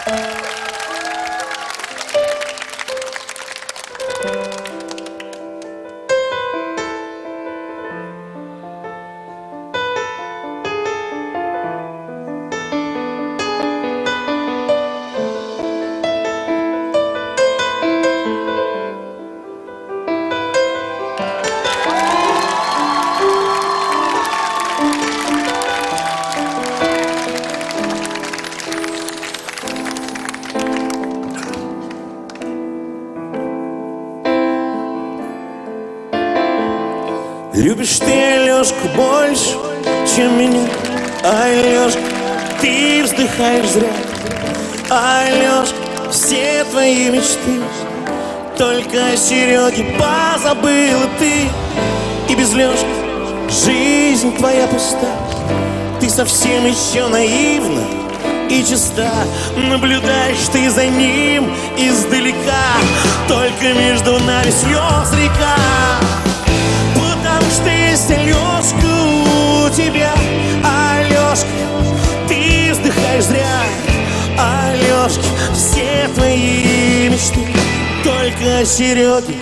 Любишь ты Алёшку больше, чем меня. Алёшка, ты вздыхаешь зря. Алёшка, все твои мечты только о Серёге позабыла ты. И без Лёшки жизнь твоя пуста. Ты совсем еще наивна и чиста. Наблюдаешь ты за ним издалека. Только между нами слез река. Потому что есть Алёшка у тебя. Алёшка, ты вздыхаешь зря. Алёшка, все твои мечты только о Серёге.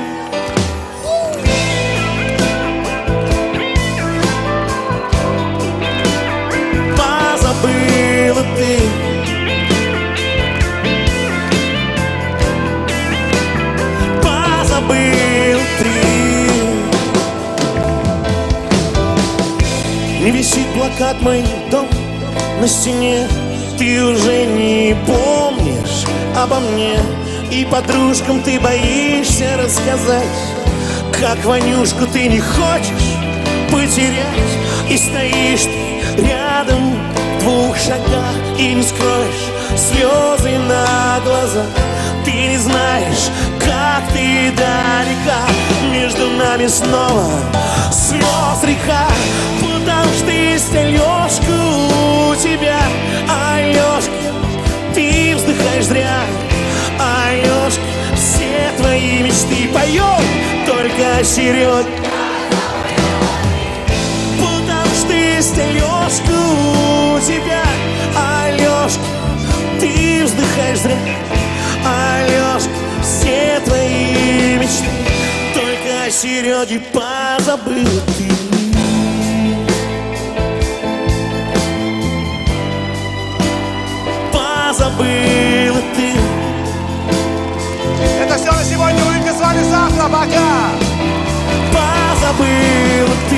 Позабыла ты. Позабыл ты. Не висит плакат «Мой дом» на стене. Ты уже не помнишь обо мне. И подружкам ты боишься рассказать, как Ванюшку ты не хочешь потерять. И стоишь ты рядом в 2 шагах и не скроешь слезы на глазах. Ты не знаешь, как ты далека. Между нами снова слез река. Потому что есть Алёшка у тебя. Алёшка, ты вздыхаешь зря. Алёшка, все твои мечты поем только о Серёге. Потому что есть Алёшка у тебя. Алёшка, ты вздыхаешь зря. Алёшка, все твои мечты только о Серёге позабыла ты. Позабыла ты. Это все на сегодня. Улыбка, с вами завтра. Пока. Позабыла ты.